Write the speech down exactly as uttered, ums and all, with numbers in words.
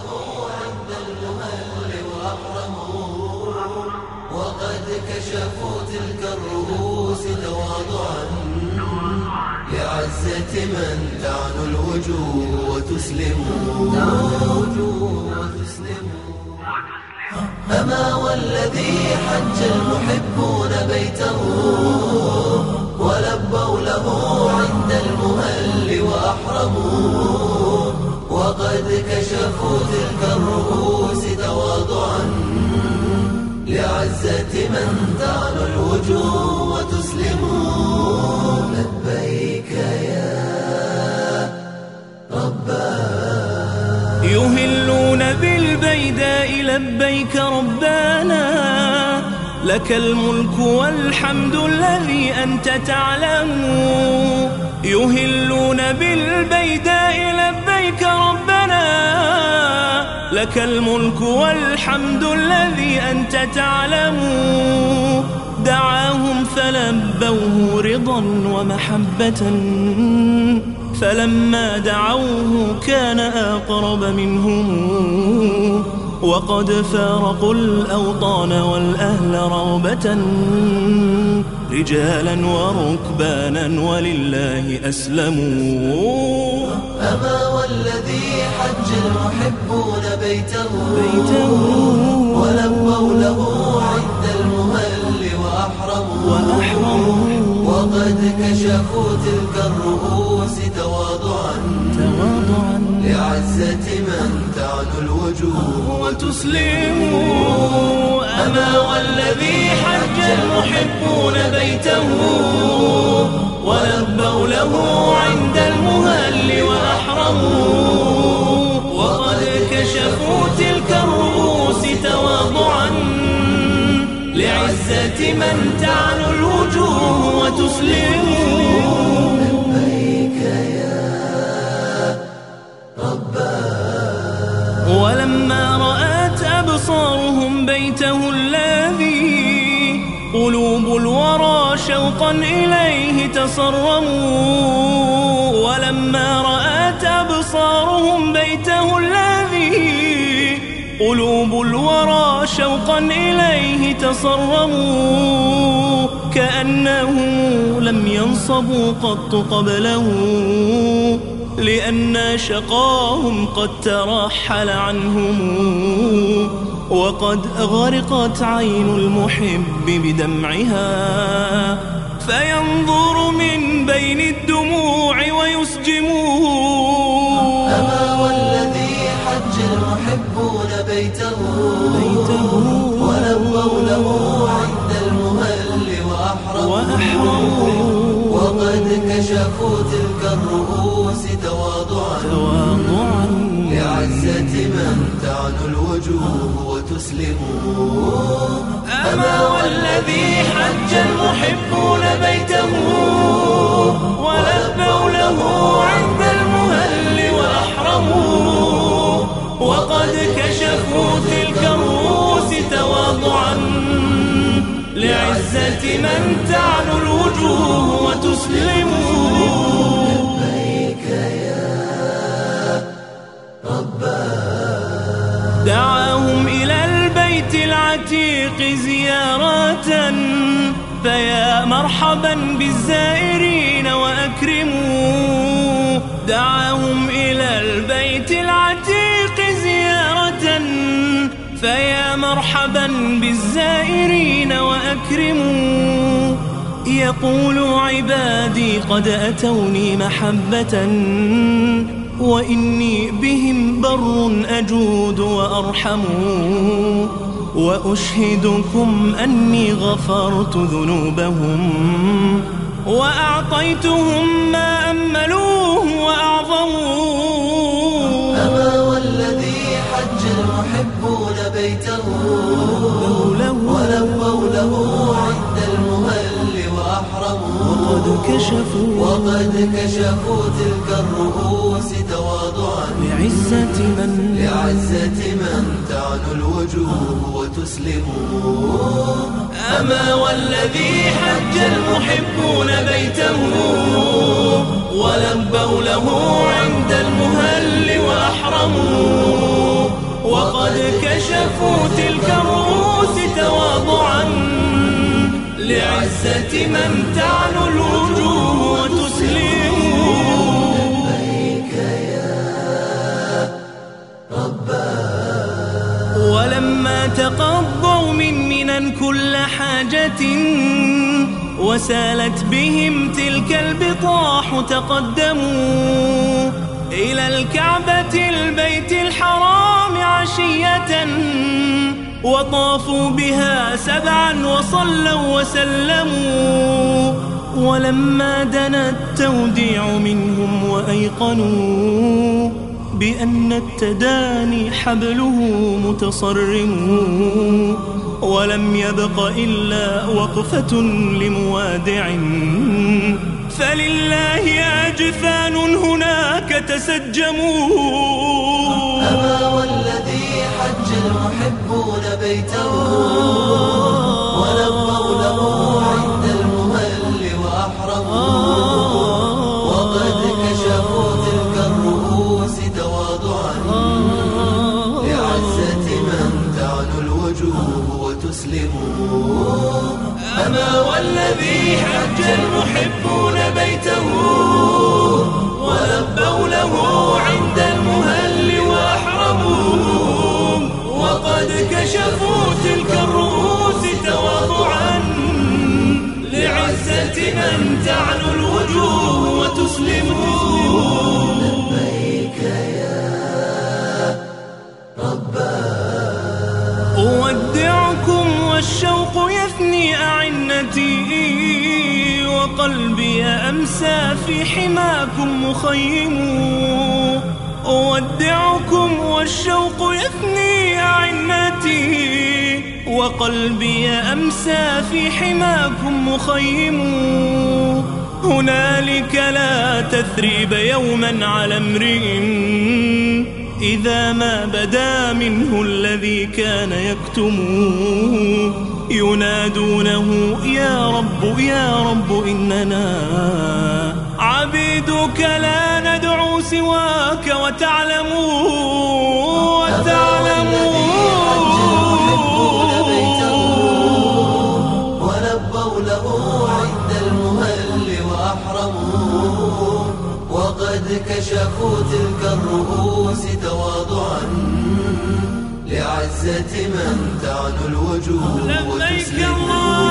له عند المهل وأحرموا، وقد كشفوا تلك الرؤوس تواضعا لعزة من تعنو الوجوه وتسلموا. أما والذي حج المحبون بيته ولبوا له عند المهل وأحرموا، وقد كشفوا تلك الرؤوس تواضعا لعزة من تعنو الوجوه وتسلموا. لبيك يا ربنا يهلون بالبيداء لبيك ربنا، لك الملك والحمد الذي أنت تعلم. يهلون بالبيداء لبيك ربنا، لك الملك والحمد الذي أنت تعلم. دعاهم فلبوه رضا ومحبة، فلما دعوه كان أقرب منهم، وقد فارقوا الأوطان والأهل روبة، رجالا وركبانا ولله أسلموا. أما والذي حج المحبون بيته, بيته ولبوا له عند المهل وأحرموا, وأحرموا وقد كشفوا تلك الرؤوس تواضعا, تواضعا لعزة من تعنو الوجوه وتسلموا. أما والذي حج المحبون بيته ولبوا له عند المهل وأحرموا, وقد كشفوا تلك الرؤوس تواضعا لعزة من تعنو الوجوه وتسلموا. لبيك يا ربنا. ولما رأت أبصارهم بيته الذي قلوب الورى شوقا إليه تصرموا, ولما رأت أبصارهم بيته الذي قلوب الورى شوقا إليه تصرموا, كأنه لم ينصبوا قط قبله, لأن شقاهم قد ترحل عنهم, وقد غرقت عين المحب بدمعها, فينظر من بين الدموع ويسجموا. أما والذي حج المحبون بيته, بيته ولبوا له عند المهل وأحرموا, وأحرموا وقد كشفوا تلك الرؤوس تواضعا, تواضعا لعزة من تعنو الوجوه وتسلموا. أما والذي حج المحبون بيته ولبوا له عند المهل وأحرموا, وقد كشفوا تلك الرؤوس تواضعا لعزة من تعنو الوجوه وتسلموا. لبيك يا ربنا. دعاهم إلى البيت العتيق زيارة, فيا مرحبا بالزائرين وأكرموا. دعاهم إلى البيت العتيق زيارة, فيا مرحبا بالزائرين وأكرموا. يقول عبادي قد أتوني محبة, وإني بهم بر أجود وأرحم, وأشهدكم أني غفرت ذنوبهم وأعطيتهم ما أملوه وأعظموا. أما والذي حج المحبون بيته ولبوا له عند المهل وأحرموا, وقد كشفوا وقد كشفوا تلك الرؤوس تواضعا لعزة من لعزة من تعنو الوجوه وتسلموا. أما والذي حج المحبون بيته ولبوا له عند المهل وأحرموا, وقد كشفوا تلك الرؤوس تواضعا لعزة من تعلو الوجوه وتسلم. لبيك يا رباه. ولما تقضوا من منى كل حاجة وسالت بهم تلك البطاح تقدموا إلى الكعبة البيت الحرام عشية وطافوا بها سبعا وصلوا وسلموا. ولما دنا التوديع منهم وأيقنوا بأن التداني حبله متصرم ولم يبق إلا وقفة لموادع فلله أجفان هناك تسجموا. أما والذي حج المحبون بيته ولبوا له عند المهل وأحرموا وقد كشفوا تلك الرؤوس تواضعا لعزة من تعلو الوجوه وتسلموا. أما والذي حج المحبون بيته ولبوا له عند المهل وأحرموا وقد كشفوا تلك الرؤوس تواضعا لعزة من تعلو الوجوه وتسلموا. لبيك يا رباه. أودعكم والشوق يثني أعنتي وقلبي أمسى في حماكم مخيم. أودعكم والشوق يثني أعنتي وقلبي أمسى في حماكم مخيم. هنالك لا تثريب يوما على امرئ إذا ما بدا منه الذي كان يكتم. ينادونه يا رب يا رب إننا عبيدك لا ندعو سواك وتعلموا وتعلموا. ولبوا له عند المهل وأحرموا وقد كشفوا تلك الرؤوس تواضعا لعزة من تعلو الوجوه وتسلموا.